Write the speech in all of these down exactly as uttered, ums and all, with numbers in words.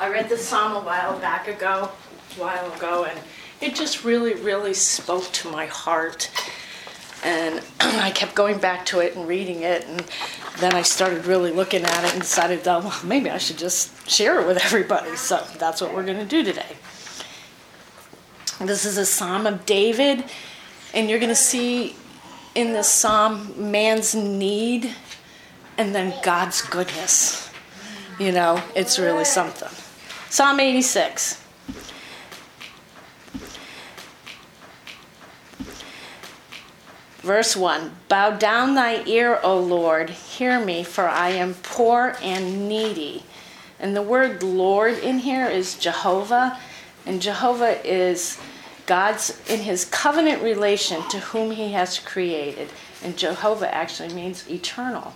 I read this psalm a while back ago, a while ago, and it just really, really spoke to my heart. And I kept going back to it and reading it, and then I started really looking at it and decided, oh, well, maybe I should just share it with everybody. So that's what we're going to do today. This is a Psalm of David, and you're going to see in this psalm man's need and then God's goodness. You know, it's really something. Psalm eighty-six. Verse one, bow down thy ear, O Lord, hear me, for I am poor and needy. And the word Lord in here is Jehovah, and Jehovah is God's in his covenant relation to whom he has created. And Jehovah actually means eternal.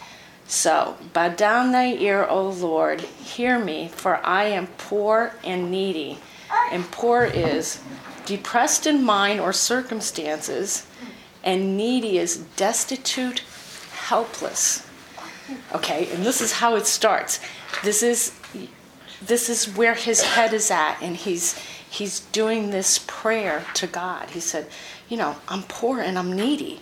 So, bow down thy ear, O Lord, hear me, for I am poor and needy. And poor is depressed in mind or circumstances, and needy is destitute, helpless. Okay, and this is how it starts. This is this is where his head is at, and he's he's doing this prayer to God. He said, you know, I'm poor and I'm needy.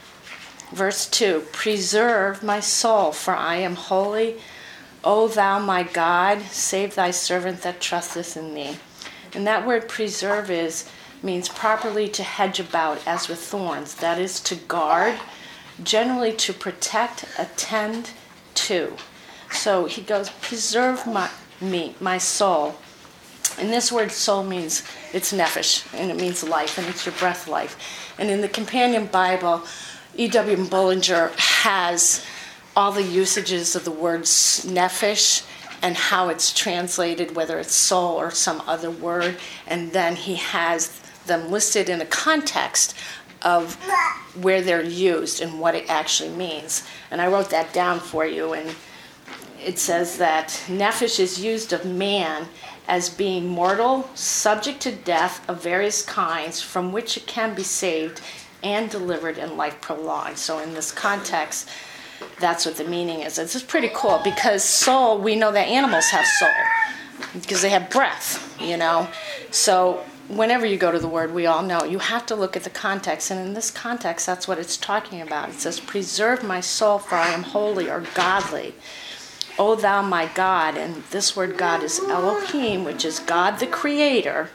Verse two, preserve my soul, for I am holy. O thou my God, save thy servant that trusteth in thee. And that word preserve is means properly to hedge about as with thorns. That is to guard, generally to protect, attend to. So he goes, preserve my me, my soul. And this word soul means, it's nephesh, and it means life, and it's your breath life. And in the Companion Bible, E W Bullinger has all the usages of the word nephesh and how it's translated, whether it's soul or some other word, and then he has them listed in a context of where they're used and what it actually means. And I wrote that down for you, and it says that nephesh is used of man as being mortal, subject to death of various kinds, from which it can be saved and delivered and life prolonged. So in this context, that's what the meaning is. It's just pretty cool, because soul, we know that animals have soul because they have breath, you know. So whenever you go to the word, we all know you have to look at the context, and in this context, that's what it's talking about. It says, preserve my soul, for I am holy or godly. O thou my God, and this word God is Elohim, which is God the Creator.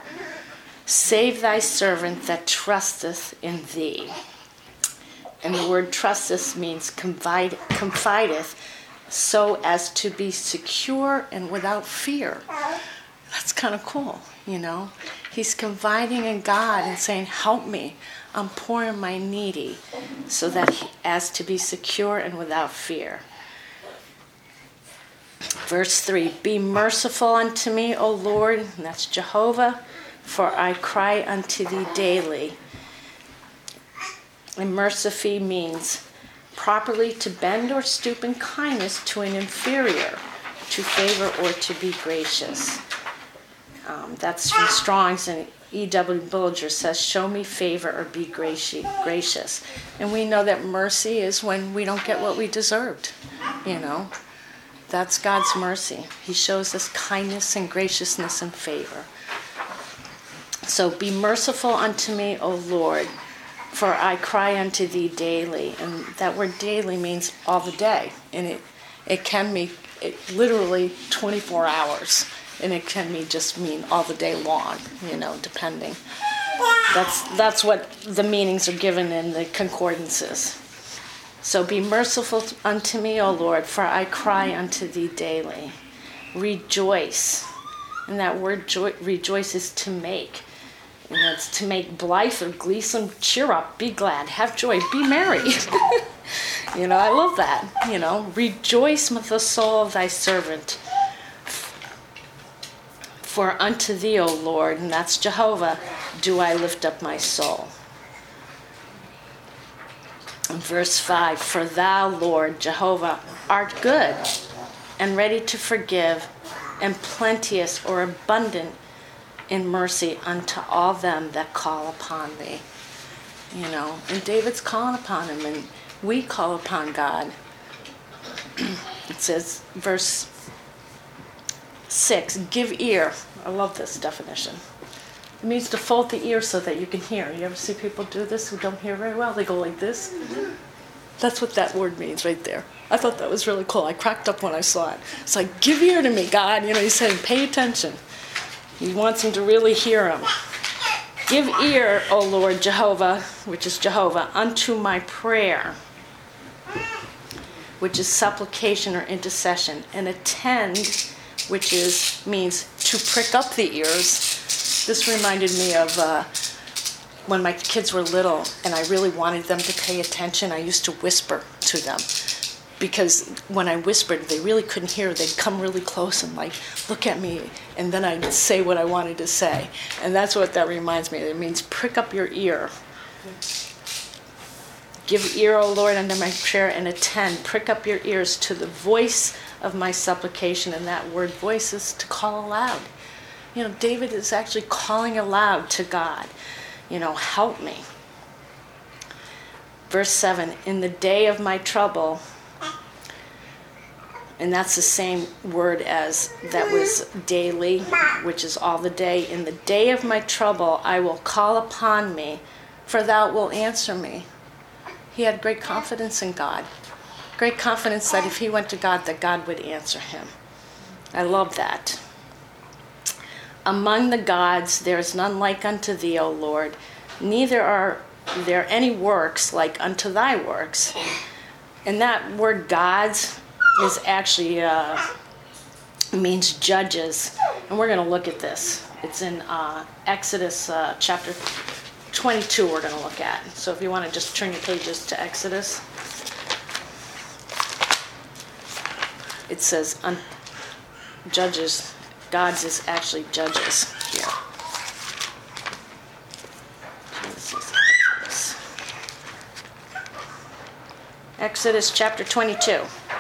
Save thy servant that trusteth in thee. And the word trusteth means confide, confideth, so as to be secure and without fear. That's kind of cool, you know. He's confiding in God and saying, help me, I'm poor and my needy, so that he, as to be secure and without fear. Verse three, be merciful unto me, O Lord, and that's Jehovah, for I cry unto thee daily. And mercify means properly to bend or stoop in kindness to an inferior, to favor or to be gracious. Um, that's from Strong's, and E W Bullinger says, show me favor or be gracious. And we know that mercy is when we don't get what we deserved, you know. That's God's mercy. He shows us kindness and graciousness and favor. So be merciful unto me, O Lord, for I cry unto thee daily. And that word daily means all the day. And it, it can mean it, literally twenty-four hours. And it can mean just mean all the day long, you know, depending. That's, that's what the meanings are given in the concordances. So be merciful unto me, O Lord, for I cry unto thee daily. Rejoice. And that word joy, rejoice is to make. And it's to make blithe or gleesome, cheer up, be glad, have joy, be merry. You know, I love that. You know, rejoice with the soul of thy servant. For unto thee, O Lord, and that's Jehovah, do I lift up my soul. In verse five, for thou, Lord, Jehovah, art good and ready to forgive, and plenteous or abundant in mercy unto all them that call upon thee. You know, and David's calling upon him, and we call upon God. It says, verse six, give ear. I love this definition. It means to fold the ear so that you can hear. You ever see people do this who don't hear very well? They go like this. That's what that word means right there. I thought that was really cool. I cracked up when I saw it. It's like, give ear to me, God. You know, he's saying, pay attention. He wants them to really hear him. Give ear, O Lord Jehovah, which is Jehovah, unto my prayer, which is supplication or intercession, and attend, which is means to prick up the ears. This reminded me of uh, when my kids were little and I really wanted them to pay attention. I used to whisper to them, because when I whispered, they really couldn't hear. They'd come really close and like, look at me, and then I'd say what I wanted to say. And that's what that reminds me of. It means prick up your ear. Give ear, O Lord, unto my prayer, and attend. Prick up your ears to the voice of my supplication. And that word voice is to call aloud. You know, David is actually calling aloud to God. You know, help me. Verse seven, in the day of my trouble, and that's the same word as that was daily, which is all the day. In the day of my trouble, I will call upon me, for thou wilt answer me. He had great confidence in God. Great confidence that if he went to God, that God would answer him. I love that. Among the gods, there is none like unto thee, O Lord. Neither are there any works like unto thy works. And that word gods is actually uh, means judges, and we're going to look at this. It's in uh, Exodus uh, chapter twenty-two. We're going to look at. So if you want to just turn your pages to Exodus, it says un- judges. Gods is actually judges here. Exodus. Exodus chapter twenty-two.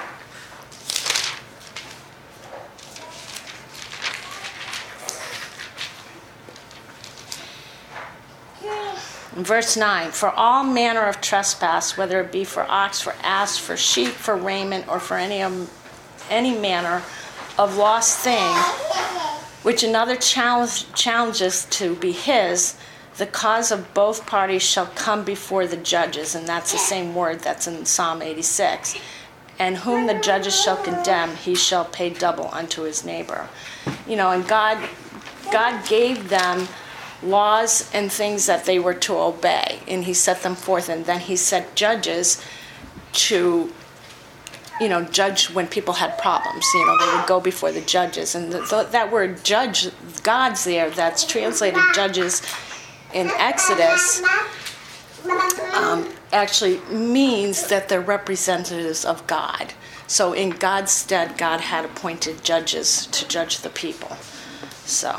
Verse nine, for all manner of trespass, whether it be for ox, for ass, for sheep, for raiment, or for any um, any manner of lost thing, which another challenge, challenges to be his, the cause of both parties shall come before the judges, and that's the same word that's in Psalm eighty-six. And whom the judges shall condemn, he shall pay double unto his neighbor. You know, and God, God gave them laws and things that they were to obey, and he set them forth, and then he set judges to, you know, judge when people had problems. You know, they would go before the judges, and the, the, that word judge, God's there, that's translated judges in Exodus, um, actually means that they're representatives of God. So in God's stead, God had appointed judges to judge the people. So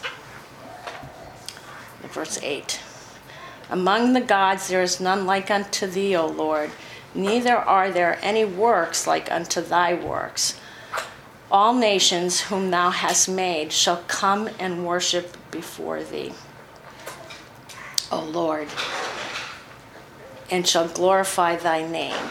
verse eight. Among the gods there is none like unto thee, O Lord, neither are there any works like unto thy works. All nations whom thou hast made shall come and worship before thee, O Lord, and shall glorify thy name.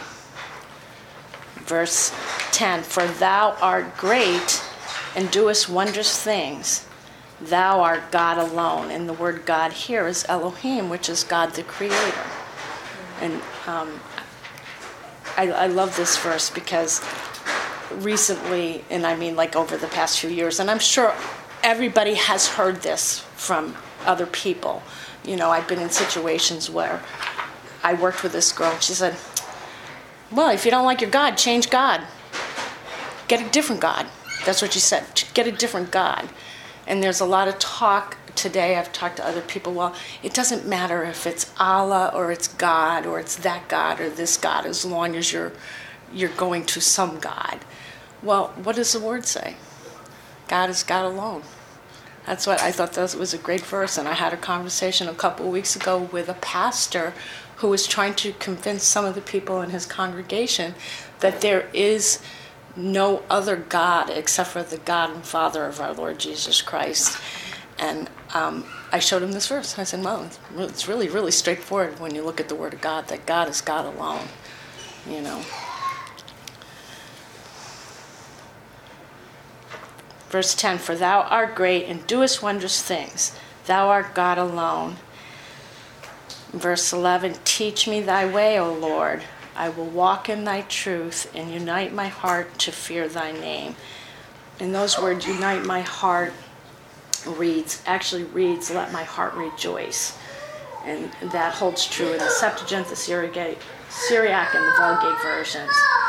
Verse ten, for thou art great and doest wondrous things. Thou art God alone. And the word God here is Elohim, which is God the Creator. And um, I, I love this verse because recently, and I mean like over the past few years, and I'm sure everybody has heard this from other people. You know, I've been in situations where I worked with this girl, and she said, well, if you don't like your God, change God. Get a different God. That's what she said. Get a different God. And there's a lot of talk today. I've talked to other people. Well, it doesn't matter if it's Allah or it's God or it's that God or this God, as long as you're you're going to some God. Well, what does the word say? God is God alone. That's what I thought that was a great verse. And I had a conversation a couple of weeks ago with a pastor who was trying to convince some of the people in his congregation that there is no other God except for the God and Father of our Lord Jesus Christ. And um, I showed him this verse. I said, well, it's really, really straightforward when you look at the Word of God, that God is God alone, you know. Verse ten, for thou art great and doest wondrous things. Thou art God alone. Verse eleven, teach me thy way, O Lord. I will walk in thy truth and unite my heart to fear thy name. And those words, unite my heart, reads, actually reads, let my heart rejoice. And that holds true in the Septuagint, the Syriac, Syriac and the Vulgate versions.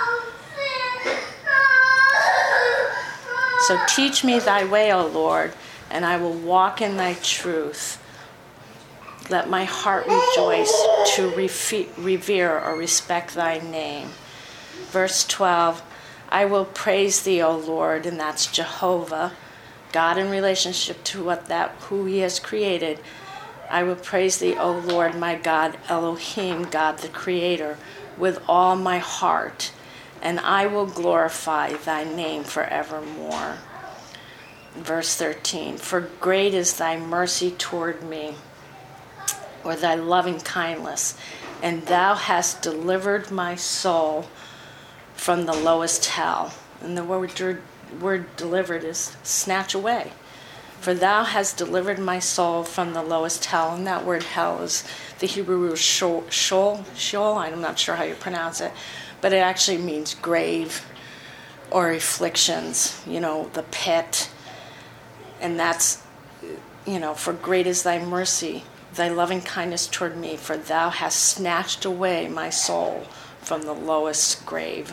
So teach me thy way, O Lord, and I will walk in thy truth. Let my heart rejoice to refe- revere or respect thy name. Verse twelve, I will praise thee, O Lord, and that's Jehovah, God in relationship to what that who he has created. I will praise thee, O Lord, my God, Elohim, God the Creator, with all my heart, and I will glorify thy name forevermore. Verse thirteen, for great is thy mercy toward me, or thy loving kindness, and thou hast delivered my soul from the lowest hell. And the word, word delivered is snatch away. For thou hast delivered my soul from the lowest hell. And that word hell is the Hebrew word Sheol, Sheol, I'm not sure how you pronounce it, but it actually means grave or afflictions, you know, the pit. And that's, you know, for great is thy mercy, thy loving kindness toward me, for thou hast snatched away my soul from the lowest grave.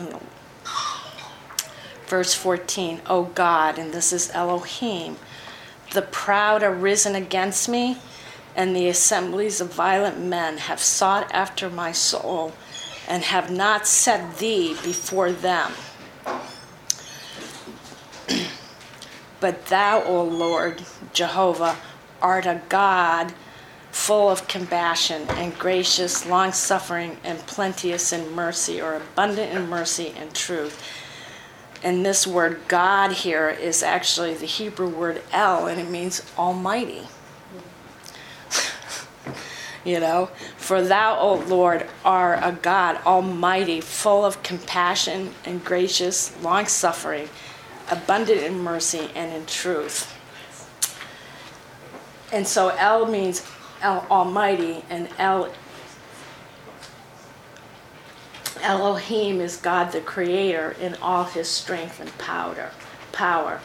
Verse fourteen, O God, and this is Elohim, the proud are risen against me, and the assemblies of violent men have sought after my soul, and have not set thee before them. But thou, O Lord, Jehovah, art a God full of compassion and gracious, long-suffering, and plenteous in mercy, or abundant in mercy and truth. And this word God here is actually the Hebrew word El, and it means almighty. You know, for thou, O Lord, art a God almighty, full of compassion and gracious, long-suffering, abundant in mercy and in truth. And so El means El Almighty, and El Elohim is God the Creator in all his strength and power. Power.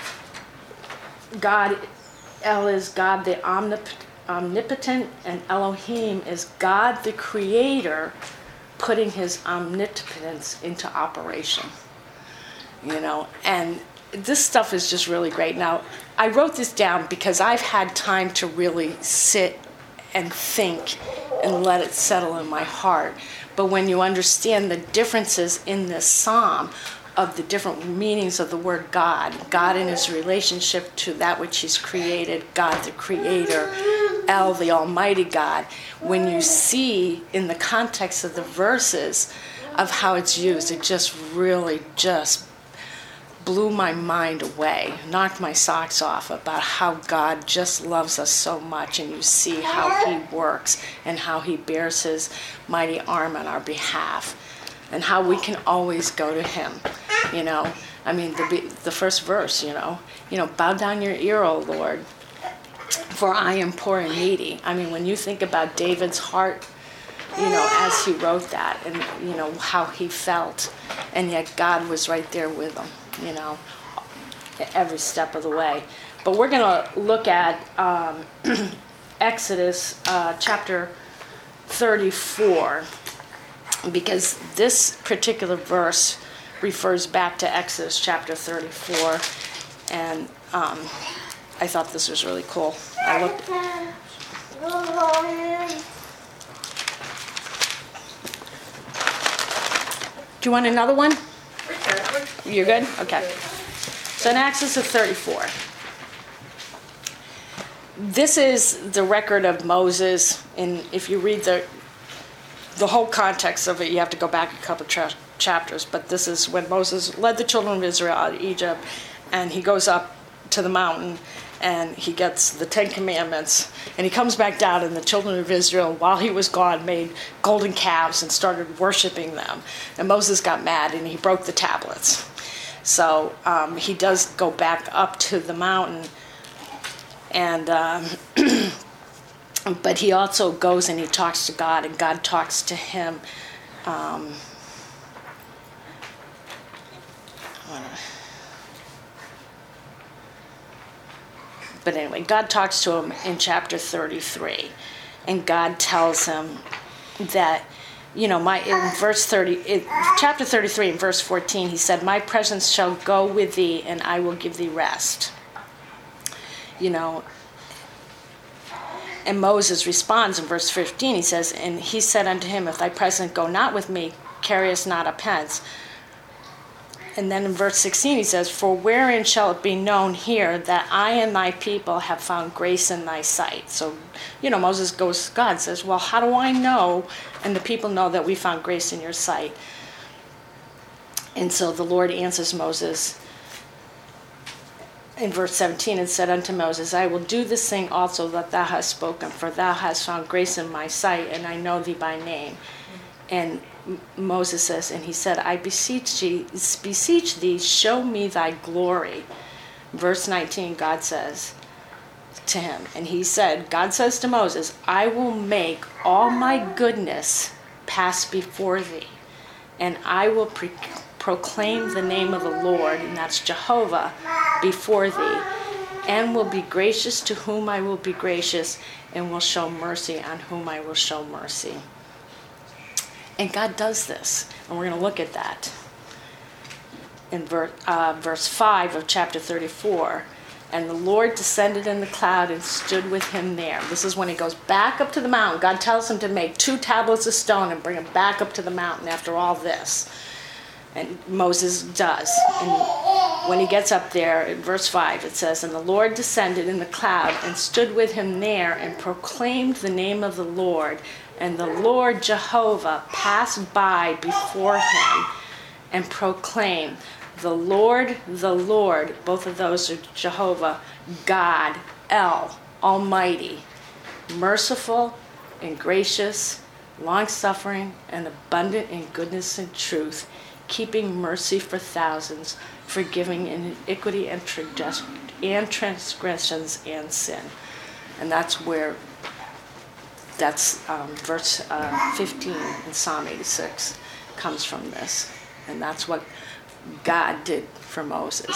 God, El is God the omnip- omnipotent, and Elohim is God the Creator putting his omnipotence into operation. You know, and this stuff is just really great. Now, I wrote this down because I've had time to really sit and think and let it settle in my heart. But when you understand the differences in this psalm of the different meanings of the word God, God in his relationship to that which he's created, God the Creator, El, the Almighty God, when you see in the context of the verses of how it's used, it just really just blew my mind away, knocked my socks off about how God just loves us so much, and you see how he works and how he bears his mighty arm on our behalf, and how we can always go to him. You know, I mean, the the first verse, you know, you know, bow down your ear, O Lord, for I am poor and needy. I mean, when you think about David's heart, you know, as he wrote that, and you know how he felt, and yet God was right there with him, you know, every step of the way. But we're going to look at um, Exodus uh, chapter thirty-four, because this particular verse refers back to Exodus chapter thirty-four, and um, I thought this was really cool. I looked. Do you want another one? You're good? Okay. So in Exodus thirty-four, this is the record of Moses. And if you read the the whole context of it, you have to go back a couple tra- chapters. But this is when Moses led the children of Israel out of Egypt, and he goes up to the mountain, and he gets the Ten Commandments, and he comes back down, and the children of Israel, while he was gone, made golden calves and started worshiping them. And Moses got mad, and he broke the tablets. So um, he does go back up to the mountain, and um, but he also goes and he talks to God, and God talks to him. Um, but anyway, God talks to him in chapter thirty-three, and God tells him that, you know, my in verse thirty, in chapter thirty-three, in verse fourteen, he said, "My presence shall go with thee, and I will give thee rest." You know, and Moses responds in verse fifteen. He says, "And he said unto him, If thy presence go not with me, carry us not a pence." And then in verse sixteen he says, "For wherein shall it be known here that I and thy people have found grace in thy sight?" So, you know, Moses goes to God, says, "Well, how do I know, and the people know, that we found grace in your sight?" And so the Lord answers Moses in verse seventeen, and said unto Moses, "I will do this thing also that thou hast spoken, for thou hast found grace in my sight, and I know thee by name." And Moses says, and he said, "I beseech thee, beseech thee, show me thy glory." Verse nineteen, God says to him, and he said, God says to Moses, "I will make all my goodness pass before thee, and I will pre- proclaim the name of the Lord," and that's Jehovah, "before thee, and will be gracious to whom I will be gracious, and will show mercy on whom I will show mercy." And God does this, and we're going to look at that in ver- uh, verse five of chapter thirty-four. "And the Lord descended in the cloud and stood with him there." This is when he goes back up to the mountain. God tells him to make two tablets of stone and bring them back up to the mountain after all this. And Moses does. And when he gets up there, in verse five, it says, "And the Lord descended in the cloud and stood with him there and proclaimed the name of the Lord. And the Lord Jehovah passed by before him and proclaimed, the Lord, the Lord," both of those are Jehovah, "God, El, Almighty, merciful and gracious, long-suffering and abundant in goodness and truth, keeping mercy for thousands, forgiving iniquity and transgressions and sin." And that's where, that's um, verse uh, fifteen in Psalm eighty-six comes from this. And that's what God did for Moses.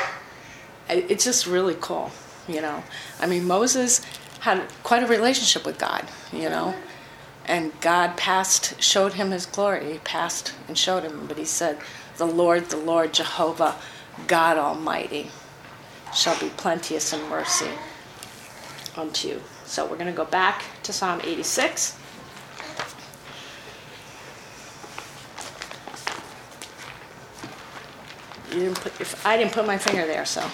It's just really cool, you know. I mean, Moses had quite a relationship with God, you know. And God passed, showed him his glory. He passed and showed him. But he said, "The Lord, the Lord, Jehovah, God Almighty, shall be plenteous in mercy unto you." So we're going to go back to Psalm eighty-six. You didn't put your, I didn't put my finger there, so.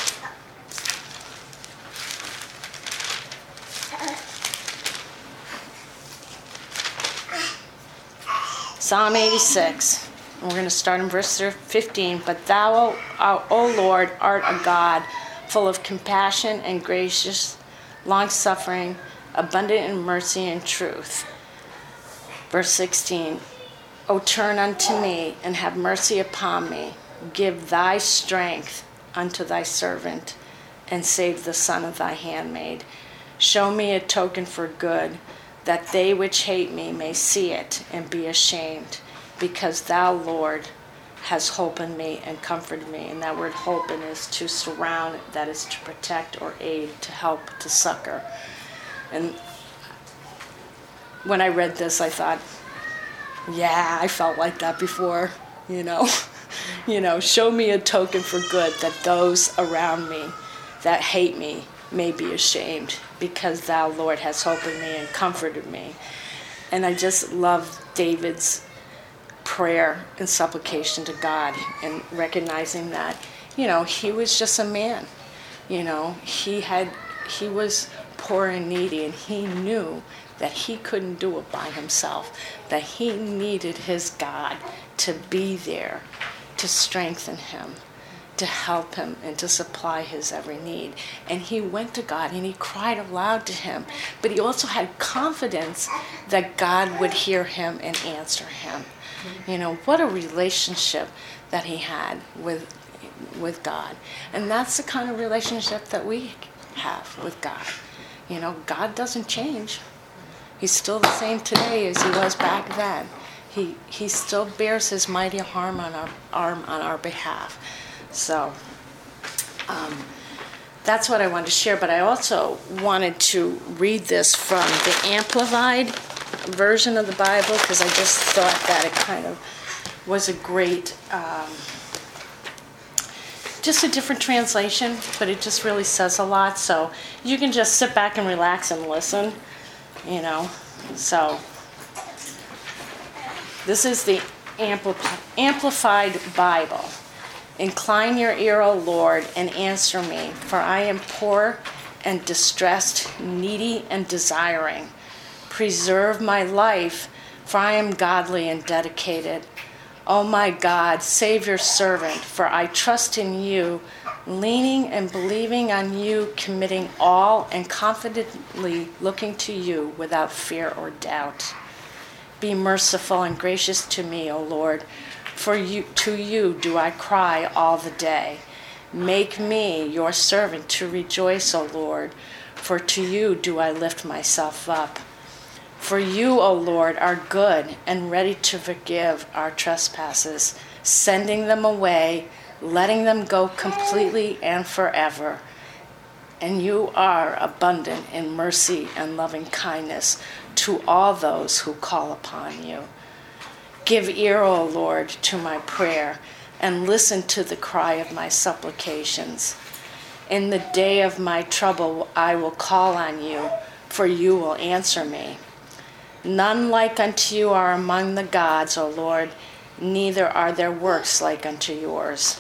Psalm eighty-six. And we're going to start in verse fifteen. "But thou, O Lord, art a God full of compassion and gracious, long-suffering, abundant in mercy and truth." Verse sixteen. "O turn unto me and have mercy upon me. Give thy strength unto thy servant, and save the son of thy handmaid. Show me a token for good, that they which hate me may see it and be ashamed, because thou, Lord, hast holpen me and comforted me." And that word holpen is to surround, that is to protect or aid, to help, to succor. And when I read this, I thought, yeah, I felt like that before, you know. You know, show me a token for good, that those around me that hate me may be ashamed, because thou, Lord, hast holpen me and comforted me. And I just love David's prayer and supplication to God, and recognizing that, you know, he was just a man. You know, he had, he was poor and needy, and he knew that he couldn't do it by himself, that he needed his God to be there to strengthen him to help him and to supply his every need. And he went to God and he cried aloud to him. But he also had confidence that God would hear him and answer him. You know, what a relationship that he had with with God. And that's the kind of relationship that we have with God. You know, God doesn't change. He's still the same today as he was back then. He he still bears his mighty arm on our arm on our behalf. So um, that's what I wanted to share. But I also wanted to read this from the Amplified version of the Bible, because I just thought that it kind of was a great, um, just a different translation, but it just really says a lot. So you can just sit back and relax and listen, you know. So this is the Ampli- Amplified Bible. Incline your ear, O Lord, and answer me, for I am poor and distressed, needy and desiring. Preserve my life, for I am godly and dedicated. O my God, save your servant, for I trust in you, leaning and believing on you, committing all and confidently looking to you without fear or doubt. Be merciful and gracious to me, O Lord, for you, to you do I cry all the day. Make me your servant to rejoice, O Lord, for to you do I lift myself up. For you, O Lord, are good and ready to forgive our trespasses, sending them away, letting them go completely and forever. And you are abundant in mercy and loving kindness to all those who call upon you. Give ear, O Lord, to my prayer, and listen to the cry of my supplications. In the day of my trouble I will call on you, for you will answer me. None like unto you are among the gods, O Lord, neither are there works like unto yours.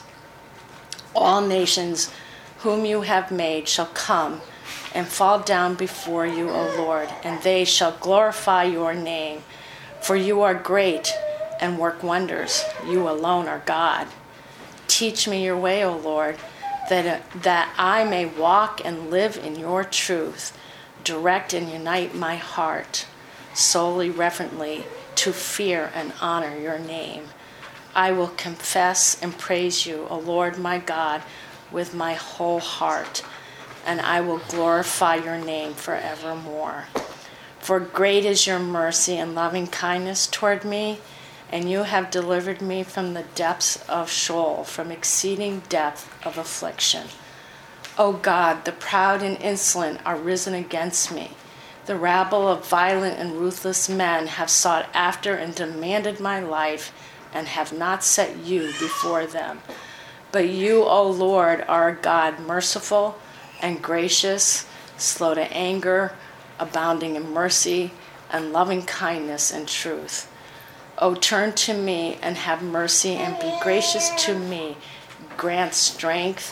All nations whom you have made shall come and fall down before you, O Lord, and they shall glorify your name. For you are great and work wonders. You alone are God. Teach me your way, O Lord, that, that I may walk and live in your truth. Direct and unite my heart solely reverently to fear and honor your name. I will confess and praise you, O Lord my God, with my whole heart, and I will glorify your name forevermore. For great is your mercy and loving kindness toward me, and you have delivered me from the depths of Sheol, from exceeding depth of affliction. O God, the proud and insolent are risen against me. The rabble of violent and ruthless men have sought after and demanded my life, and have not set you before them. But you, O Lord, are a God merciful and gracious, slow to anger, abounding in mercy and loving kindness and truth. O turn to me and have mercy, and be gracious to me. Grant strength,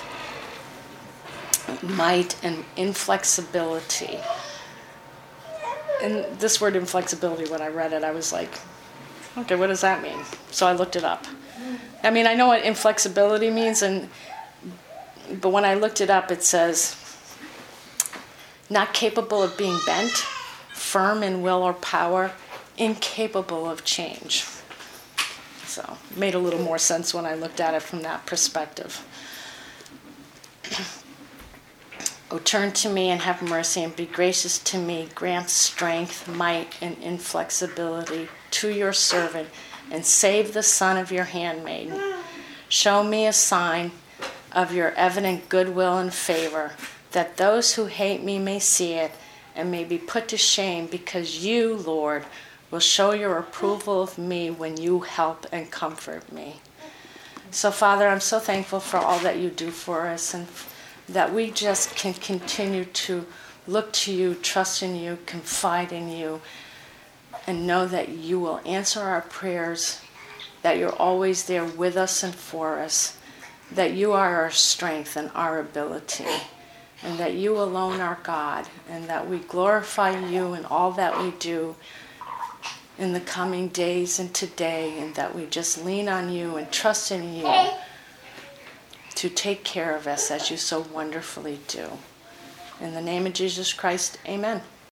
might, and inflexibility. And this word inflexibility, when I read it, I was like, okay, what does that mean? So I looked it up. I mean, I know what inflexibility means, and but when I looked it up, it says, not capable of being bent, firm in will or power, incapable of change. So it made a little more sense when I looked at it from that perspective. O turn to me and have mercy, and be gracious to me. Grant strength, might, and inflexibility to your servant, and save the son of your handmaiden. Show me a sign of your evident goodwill and favor, that those who hate me may see it and may be put to shame, because you, Lord, will show your approval of me when you help and comfort me. So, Father, I'm so thankful for all that you do for us, and that we just can continue to look to you, trust in you, confide in you, and know that you will answer our prayers, that you're always there with us and for us, that you are our strength and our ability, and that you alone are God, and that we glorify you in all that we do in the coming days and today, and that we just lean on you and trust in you to take care of us as you so wonderfully do. In the name of Jesus Christ, amen.